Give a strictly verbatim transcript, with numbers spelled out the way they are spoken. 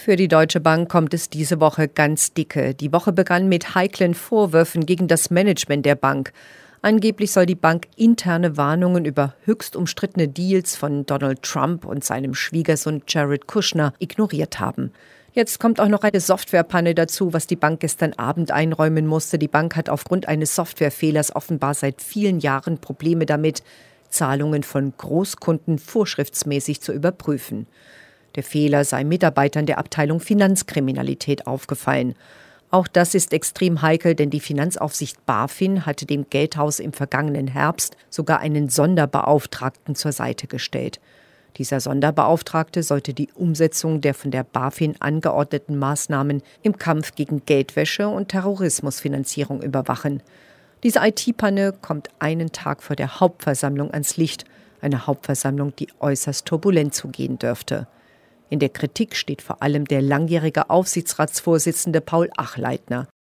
Für die Deutsche Bank kommt es diese Woche ganz dicke. Die Woche begann mit heiklen Vorwürfen gegen das Management der Bank. Angeblich soll die Bank interne Warnungen über höchst umstrittene Deals von Donald Trump und seinem Schwiegersohn Jared Kushner ignoriert haben. Jetzt kommt auch noch eine Softwarepanne dazu, was die Bank gestern Abend einräumen musste. Die Bank hat aufgrund eines Softwarefehlers offenbar seit vielen Jahren Probleme damit, Zahlungen von Großkunden vorschriftsmäßig zu überprüfen. Der Fehler sei Mitarbeitern der Abteilung Finanzkriminalität aufgefallen. Auch das ist extrem heikel, denn die Finanzaufsicht BaFin hatte dem Geldhaus im vergangenen Herbst sogar einen Sonderbeauftragten zur Seite gestellt. Dieser Sonderbeauftragte sollte die Umsetzung der von der BaFin angeordneten Maßnahmen im Kampf gegen Geldwäsche und Terrorismusfinanzierung überwachen. Diese I T-Panne kommt einen Tag vor der Hauptversammlung ans Licht, eine Hauptversammlung, die äußerst turbulent zugehen dürfte. In der Kritik steht vor allem der langjährige Aufsichtsratsvorsitzende Paul Achleitner.